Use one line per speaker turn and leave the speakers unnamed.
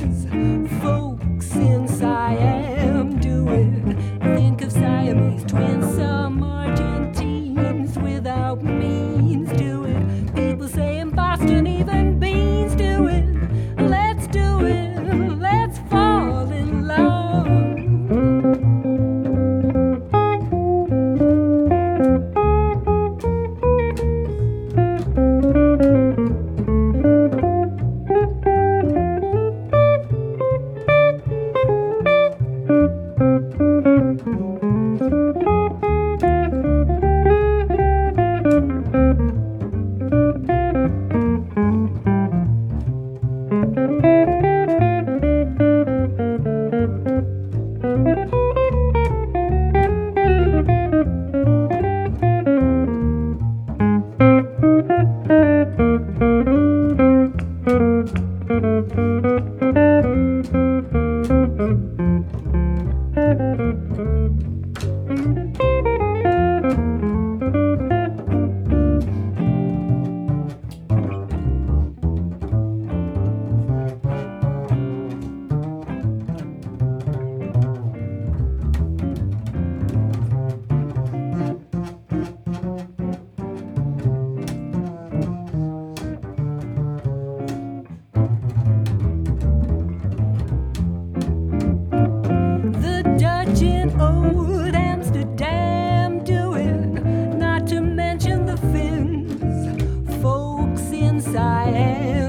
Folks in Siam do it. Think of Siamese twins, some Argentines without means do it. People say in Boston even beans do it. Let's do it, let's fall in love. Old Amsterdam do it, not to mention the Finns, folks in Siam.